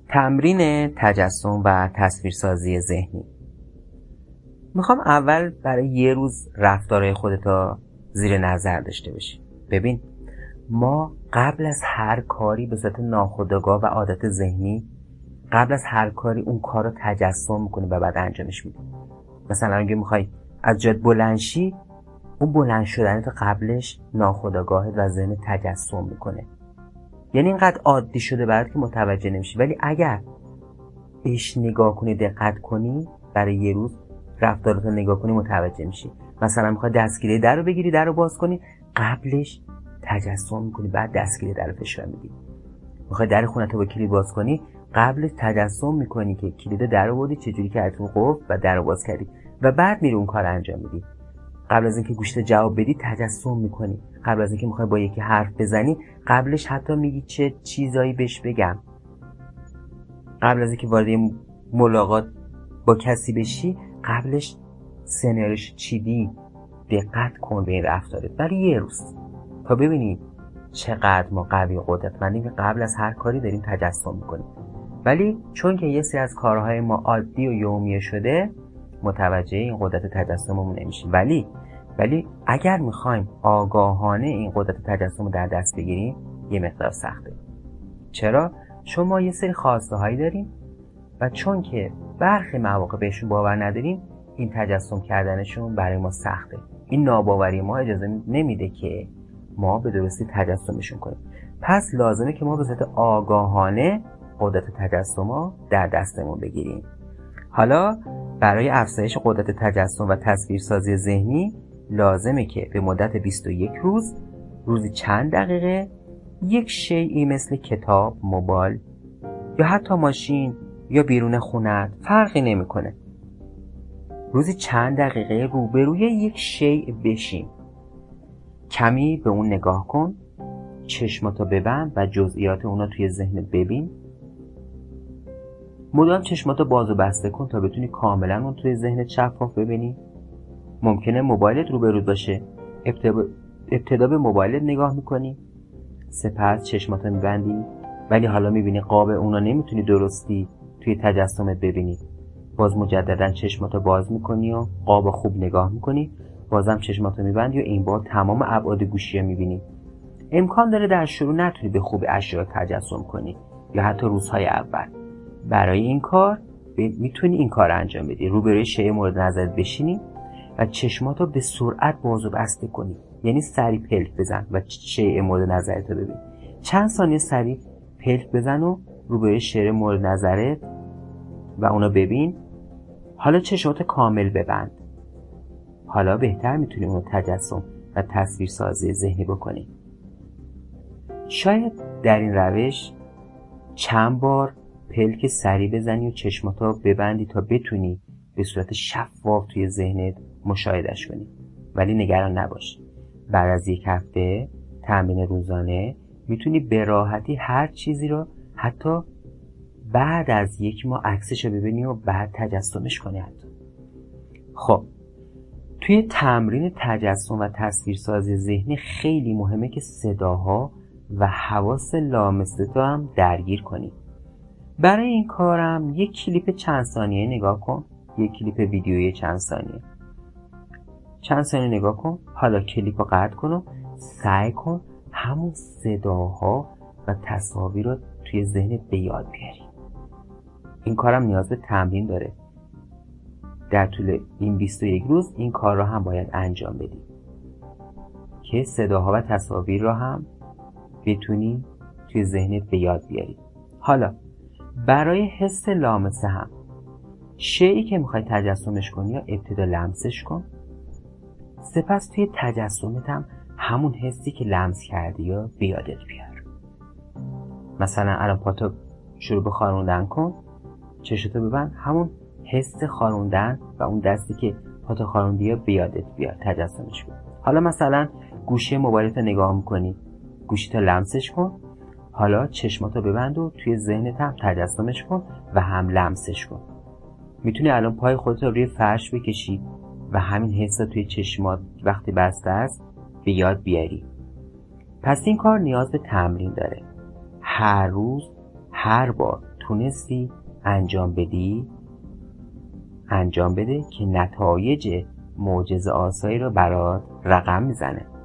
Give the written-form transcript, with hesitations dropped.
تمرین تجسم و تصویرسازی ذهنی. میخوام اول برای یه روز رفتارهای خودت زیر نظر داشته باشی. ببین، ما قبل از هر کاری به صورت ناخودآگاه و عادت ذهنی قبل از هر کاری اون کار رو تجسم میکنی و بعد انجامش میدی. مثلا اگه میخوای از جات بلند شی، اون بلند شدن تو قبلش ناخودآگاهت و ذهن تجسم میکنه. یعنی اینقدر عادی شده برات که متوجه نمیشی، ولی اگر بهش نگاه کنی، دقت کنی، برای یه روز رفتاراتو نگاه کنی، متوجه میشی. مثلا میخوای دستگیره در رو بگیری، در رو باز کنی، قبلش تجسم میکنی، بعد دستگیره در رو فشار میدی. میخوای در خونه‌تو با کلید باز کنی، قبلش تجسم میکنی که کلید در رو بردی، چجوری کردی تو قفل و در رو باز کردی و بعد میری اون کار انجام میدی. قبل از اینکه گوشت جواب بدی تجسم میکنی. قبل از اینکه میخوای با یکی حرف بزنی، قبلش حتی میگی چه چیزایی بهش بگم. قبل از اینکه وارد ملاقات با کسی بشی، قبلش سناریوش چیدی. دقت کن به این رفتارت برای یه روز تا ببینی چقدر ما قوی و قدرتمندیم که قبل از هر کاری داریم تجسم میکنیم. ولی چون که یه سری از کارهای ما عادی و یومیه شده، متوجه این قدرت تجسممون نمیشیم. ولی اگر میخوایم آگاهانه این قدرت تجسم رو در دست بگیریم، یه مقدار سخته. چرا؟ چون ما یه سری خواسته هایی داریم و چون که برخی مواقع بهشون باور نداریم، این تجسم کردنشون برای ما سخته. این ناباوری ما اجازه نمیده که ما به درستی تجسمشون کنیم. پس لازمه که ما به صورت آگاهانه قدرت تجسم رو در دستمون بگیریم. حالا برای افزایش قدرت تجسم و تصویرسازی ذهنی لازمه که به مدت 21 روز، روزی چند دقیقه، یک شیئی مثل کتاب، موبایل یا حتی ماشین یا بیرون خونت، فرقی نمیکنه، روزی چند دقیقه روبروی یک شیء بشین. کمی به اون نگاه کن، چشماتو ببند و جزئیات اونا توی ذهنت ببین. مدام چشماتو باز و بسته کن تا بتونی کاملا اون توی ذهنت شفاف ببینی. ممکنه موبایلت روبرود باشه، ابتدا به موبایلت نگاه میکنی، سپس چشماتو میبندی، ولی حالا میبینی قاب اونا نمیتونی درستی توی تجسمت ببینی. باز مجددا چشماتو باز میکنی و قاب خوب نگاه میکنی، بازم چشماتو میبندی و این بار تمام ابعاد گوشی میبینی. امکان داره در شروع نتونی به خوب اشیا تجسم کنی یا حتی روزهای اول. برای این کار میتونی این کار انجام بدی. روبروی شیء مورد نظرت بشینی و چشماتو به سرعت باز و بسته کنی. یعنی سریع پلک بزن و شیء مورد نظرت رو ببین. چند ثانیه سریع پلک بزن و روبروی شیء مورد نظرت و اونو ببین. حالا چشماتو کامل ببند. حالا بهتر میتونی اونو تجسم و تصویرسازی ذهنی بکنی. شاید در این روش چند بار پلک سریع بزنی و چشماتو ببندی تا بتونی به صورت شفاف توی ذهنت مشاهدش کنی. ولی نگران نباش، بعد از یک هفته تمرین روزانه میتونی به راحتی هر چیزی رو حتی بعد از یک ماه عکسشو ببینی و بعد تجسمش کنی. خب توی تمرین تجسم و تصویرسازی ذهنی خیلی مهمه که صداها و حواس لامستو هم درگیر کنی. برای این کارم یک کلیپ چند ثانیه نگاه کن، یک کلیپ ویدیویی چند ثانیه نگاه کن. حالا کلیپ رو قطع کن و سعی کن همون صداها و تصاویر رو توی ذهنت به یاد بیاری. این کارم نیاز به تمرین داره. در طول این 21 روز این کار رو هم باید انجام بدی که صداها و تصاویر رو هم بتونی توی ذهنت به یاد بیاری. حالا برای حس لامسه هم، شیئی که میخوای تجسمش کنی یا ابتدا لمسش کن، سپس توی تجسمت هم همون حسی که لمس کردی یا به یادت بیار. مثلا الان پاتو شروع به خاروندن کن، چشتو ببند، همون حس خاروندن و اون دستی که پاتو خاروندی یا به یادت بیار، تجسمش کن. حالا مثلا گوشی موبایلتو نگاه میکنی، گوشیتو لمسش کن. حالا چشماتو ببند و توی ذهنت هم تجسمش کن و هم لمسش کن. میتونی الان پای خودت رو روی فرش بکشی و همین حس توی چشمات وقتی بسته است به یاد بیاری. پس این کار نیاز به تمرین داره. هر روز، هر بار تونستی انجام بده که نتایج معجزه آسایی رو برات رقم میزنه.